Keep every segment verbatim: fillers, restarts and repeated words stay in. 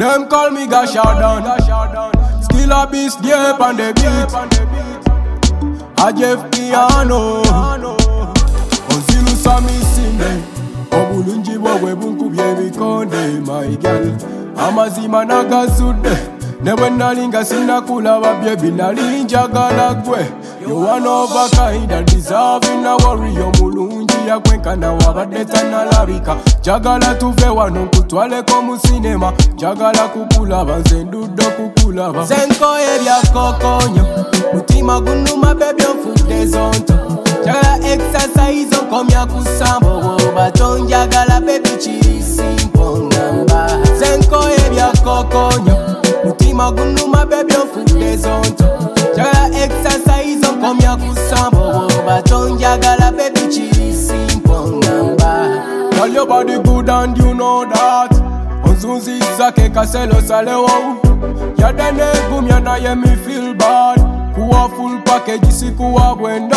Them call me Gashadan. Still a beast deep on the beat. A Jeff Piano. Onzilu Sami Sime. Obulunji bwe bunku bye bikonde my girl. Amazima nagazude. Never nalinga sina kulaba bye binalinjagala gwe. You one of a kind and deserving a warrior mulungi ya kwenkana wabadde tanalabika. Jagala tuve wano nkutwale ko mu cinema. Jagala kukulaba nze ndudde kukulaba. Senko ebya kokonyo mutima gunuma baby onfudde zonto. Jagala exercise onkomya kusambo baton jagala baby kiri simple ngamba. Senko ebya kokonyo mutima gunuma baby onfudde zonto. Jagala exercise onkomya kusambo baton jagala baby kiri simple ngamba. Girl your body good and you know that. Onzunzi zake kaselo salewo. Yadene gumya na ye me feel bad. Kuwa full package sikuwa bwendo.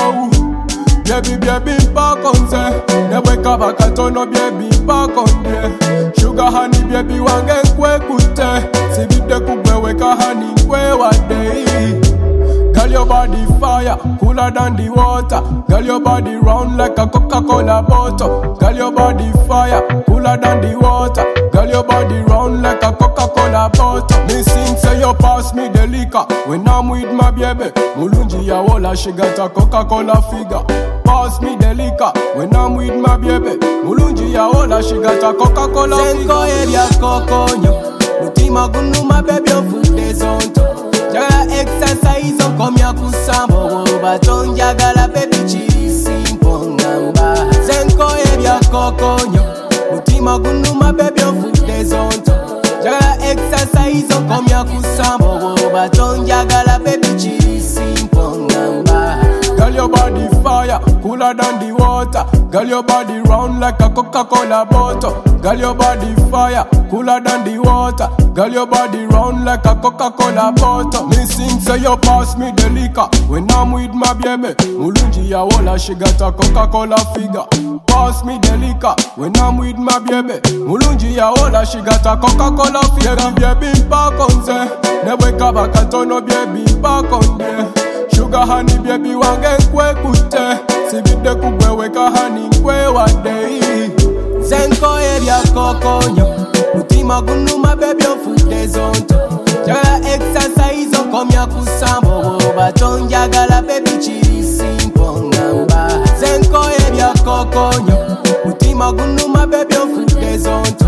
Baby baby mpakonze. Newe kaba katono baby mpakonde. Sugar honey baby wange nkwe kute. Sibide kubweweka honey nkwe wade. Girl your body fire, cooler than the water. Girl your body round like a Coca-Cola bottle. Girl your body fire, cooler than the water. Girl your body round like a Coca-Cola bottle. Me sing say you pass me the liquor when I'm with my baby. Mulunji ya wola she got a Coca-Cola figure. Pass me the liquor when I'm with my baby. Mulunji ya wola she got a Coca-Cola figure. Senko area kokonyo mutima gunuma baby onfudde zonto. Jagala exercise onkomya kusambo baton jagala baby kiri simple ngamba. Senko ebya kokonyo mutima gunuma baby onfudde zonto. Jagala exercise onkomya kusambo baton jagala baby kiri simple ngamba. Girl your body fire, cooler than the water. Girl your body round like a Coca-Cola bottle. Girl your body fire, cooler than the water. Girl your body round like a Coca-Cola bottle. Me sing say you pass me the liquor when I'm with my baby. Mulunji ya wola she got a Coca-Cola figure. Pass me the liquor when I'm with my baby. Mulunji ya wola she got a Coca-Cola figure. Baby baby mpakonze. Newe kaba katono baby mpakonde. Sugar honey baby wange nkwe kute. Sibide kubweweka honey nkwe wade. Senko ebya kokonyo mutima gunuma baby onfudde zonto. Jagala exercise onkomya kusambo baton jagala baby kiri simple ngamba. Senko ebya kokonyo mutima gunuma baby onfudde zonto.